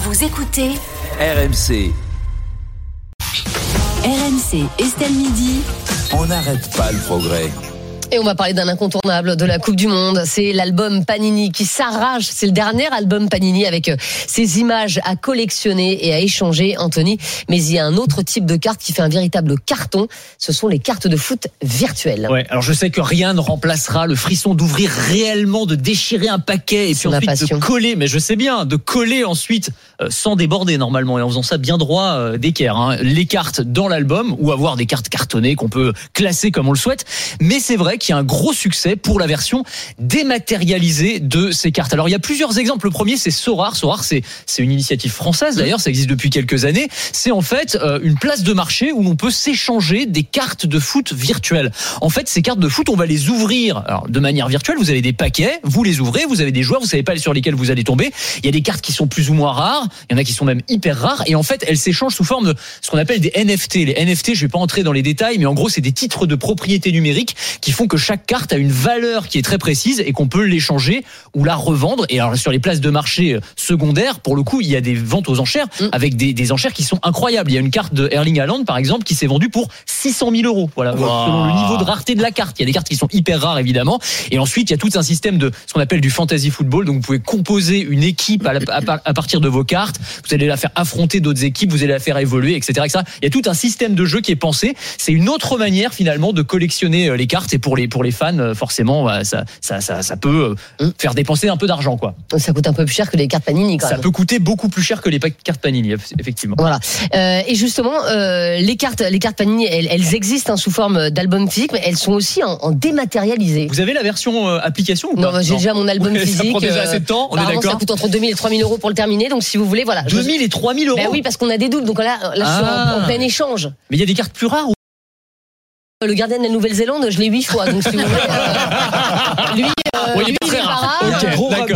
Vous écoutez RMC. RMC, Estelle Midi. On n'arrête pas le progrès. Et on va parler d'un incontournable de la Coupe du Monde. C'est l'album Panini qui s'arrache. C'est le dernier album Panini avec ses images à collectionner et à échanger, Anthony. Mais il y a un autre type de carte qui fait un véritable carton. Ce sont les cartes de foot virtuelles. Ouais, alors je sais que rien ne remplacera le frisson d'ouvrir réellement, de déchirer un paquet et puis ensuite de coller. Mais je sais bien, de coller ensuite sans déborder normalement et en faisant ça bien droit d'équerre. Hein. Les cartes dans l'album ou avoir des cartes cartonnées qu'on peut classer comme on le souhaite. Mais c'est vrai qu'il y a un gros succès pour la version dématérialisée de ces cartes. Alors il y a plusieurs exemples. Le premier c'est Sorare. Sorare c'est une initiative française d'ailleurs, ça existe depuis quelques années. C'est en fait une place de marché où l'on peut s'échanger des cartes de foot virtuelles. En fait ces cartes de foot on va les ouvrir alors, de manière virtuelle. Vous avez des paquets, vous les ouvrez, vous avez des joueurs, vous savez pas sur lesquels vous allez tomber. Il y a des cartes qui sont plus ou moins rares, il y en a qui sont même hyper rares et en fait elles s'échangent sous forme de ce qu'on appelle des NFT. Les NFT, je vais pas entrer dans les détails mais en gros c'est des titres de propriété numérique qui font que chaque carte a une valeur qui est très précise et qu'on peut l'échanger ou la revendre. Et alors sur les places de marché secondaires, pour le coup, il y a des ventes aux enchères avec des enchères qui sont incroyables. Il y a une carte de Erling Haaland, par exemple, qui s'est vendue pour 600 000 €. Voilà, selon le niveau de rareté de la carte. Il y a des cartes qui sont hyper rares, évidemment. Et ensuite, il y a tout un système de ce qu'on appelle du fantasy football. Donc, vous pouvez composer une équipe à partir de vos cartes. Vous allez la faire affronter d'autres équipes, vous allez la faire évoluer, etc., etc. Il y a tout un système de jeu qui est pensé. C'est une autre manière, finalement, de collectionner les cartes. Et pour les fans, forcément, ça peut faire dépenser un peu d'argent, quoi. Ça coûte un peu plus cher que les cartes Panini, quand même. Ça peut coûter beaucoup plus cher que les cartes Panini, effectivement. Voilà. Et justement, les cartes Panini, elles existent sous forme d'album physique, mais elles sont aussi en dématérialisé. Vous avez la version application ou pas? Non, j'ai déjà mon album physique. Ça prend déjà assez de temps, on est d'accord. Ça coûte entre 2 000 et 3 000 € pour le terminer, donc si vous voulez, voilà. 2 000 et 3 000 €? Ben oui, parce qu'on a des doubles, donc là je suis en plein échange. Mais il y a des cartes plus rares ou... Le gardien de la Nouvelle-Zélande, je l'ai 8 fois, donc si vous voulez, lui, il est très rare. D'accord.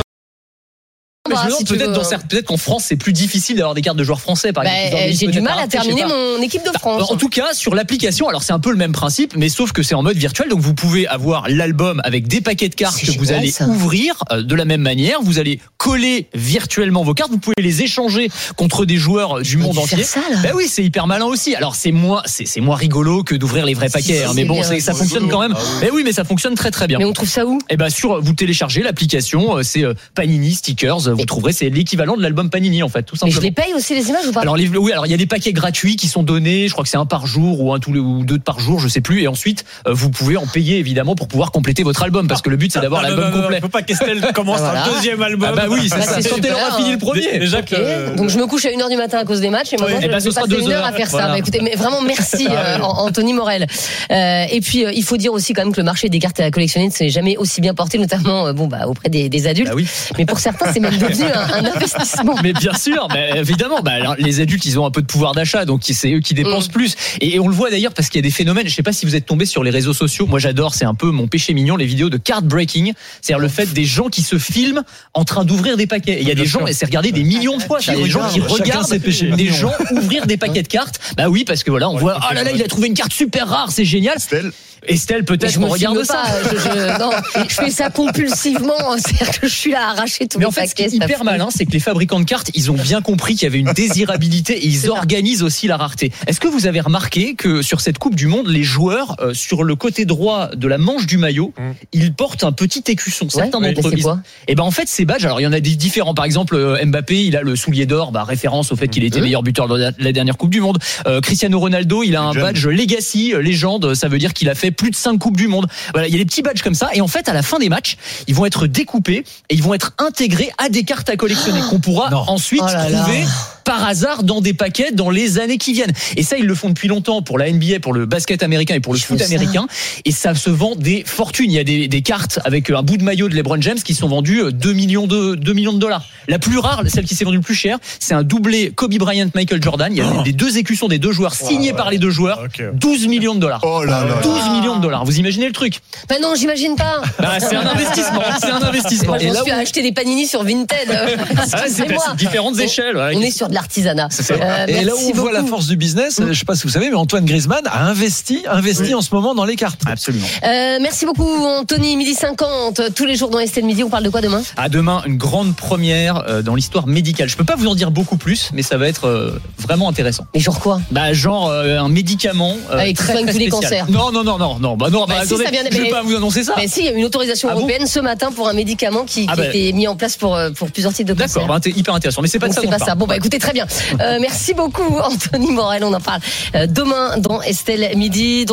Mais je me demande peut-être qu'en France c'est plus difficile d'avoir des cartes de joueurs français par exemple. J'ai du mal à terminer mon équipe de France. En tout cas sur l'application, alors c'est un peu le même principe, mais sauf que c'est en mode virtuel, donc vous pouvez avoir l'album avec des paquets de cartes que vous allez ouvrir de la même manière. Vous allez coller virtuellement vos cartes, vous pouvez les échanger contre des joueurs du monde entier. Ben oui, c'est hyper malin aussi. Alors c'est moins rigolo que d'ouvrir les vrais paquets, mais bon, ça fonctionne quand même. Ben oui, mais ça fonctionne très très bien. Mais on trouve ça où? Eh ben vous téléchargez l'application, c'est Panini Stickers. Vous trouverez, c'est l'équivalent de l'album Panini en fait, tout simplement. Mais je les paye aussi les images ou pas? Alors il y a des paquets gratuits qui sont donnés, je crois que c'est un par jour ou deux par jour, je sais plus, et ensuite vous pouvez en payer évidemment pour pouvoir compléter votre album parce que le but c'est d'avoir l'album complet. Il faut pas qu'Estelle commence un deuxième album. Ah bah oui, c'est quand elle aura fini le premier. Déjà Donc je me couche à 1h du matin à cause des matchs et maintenant je vais passer 1 heure à faire ça. Bah, écoutez, mais vraiment merci Anthony Morel. Et puis il faut dire aussi quand même que le marché des cartes à collectionner ne s'est jamais aussi bien porté, notamment auprès des adultes. Bah oui. Mais pour certains c'est même devenu un investissement. Mais bien sûr, évidemment, alors, les adultes ils ont un peu de pouvoir d'achat, donc c'est eux qui dépensent plus. Et on le voit d'ailleurs parce qu'il y a des phénomènes. Je sais pas si vous êtes tombé sur les réseaux sociaux. Moi j'adore, c'est un peu mon péché mignon, les vidéos de card breaking, c'est-à-dire le fait des gens qui se filment en train d'ouvrir des paquets. Et il y a des gens, et c'est regardé des millions de fois, il y a des gens qui regardent des gens ouvrir des paquets de cartes. Bah oui, parce que voilà, on voit, ah là là, il a trouvé une carte super rare, c'est génial. Estelle, peut-être qu'on regarde ça. Non, je fais ça compulsivement. C'est-à-dire que je suis là à arracher tous les paquets. Mais en fait, ce qui est hyper malin, c'est que les fabricants de cartes, ils ont bien compris qu'il y avait une désirabilité et ils organisent aussi la rareté. Est-ce que vous avez remarqué que sur cette Coupe du Monde, les joueurs, sur le côté droit de la manche du maillot, ils portent un petit écusson. Certains d'entre eux. Et ben en fait, ces badges, alors il y en a des différents. Par exemple, Mbappé, il a le soulier d'or, référence au fait qu'il était meilleur buteur de la dernière Coupe du Monde. Cristiano Ronaldo, il a un badge Legacy, légende. Ça veut dire qu'il a fait plus de 5 Coupes du Monde. Voilà, il y a des petits badges comme ça. Et en fait, à la fin des matchs, ils vont être découpés et ils vont être intégrés à des cartes à collectionner qu'on pourra ensuite trouver par hasard dans des paquets dans les années qui viennent. Et ça, ils le font depuis longtemps pour la NBA, pour le basket américain et pour le foot américain. Et ça se vend des fortunes. Il y a des cartes avec un bout de maillot de LeBron James qui sont vendues 2 millions de $. La plus rare, celle qui s'est vendue le plus cher, c'est un doublé Kobe Bryant, Michael Jordan. Il y a des deux écussons des deux joueurs signés par les deux joueurs. 12 millions de $. Oh là là. 12 millions de $. Vous imaginez le truc? Bah non, j'imagine pas. C'est un investissement. Moi, je me suis acheté des Panini sur Vinted. C'est différentes échelles. On est sur de l'artisanat. Et là où on voit la force du business, je sais pas si vous savez, mais Antoine Griezmann a investi en ce moment dans les cartes. Absolument. Merci beaucoup Anthony, 12h50 tous les jours dans Estelle Midi. On parle de quoi demain ? Demain, une grande première dans l'histoire médicale. Je peux pas vous en dire beaucoup plus, mais ça va être vraiment intéressant. Mais genre quoi ? Genre un médicament avec très, très tous les cancers. cancers. Non. Si, attendez, je vais pas vous annoncer ça. Mais si, il y a une autorisation européenne ce matin pour un médicament qui a été mis en place pour plusieurs types de cancers. D'accord, hyper intéressant. Mais c'est pas de ça. C'est pas ça. Bon, écoutez, très bien. Merci beaucoup Anthony Morel. On en parle demain dans Estelle Midi.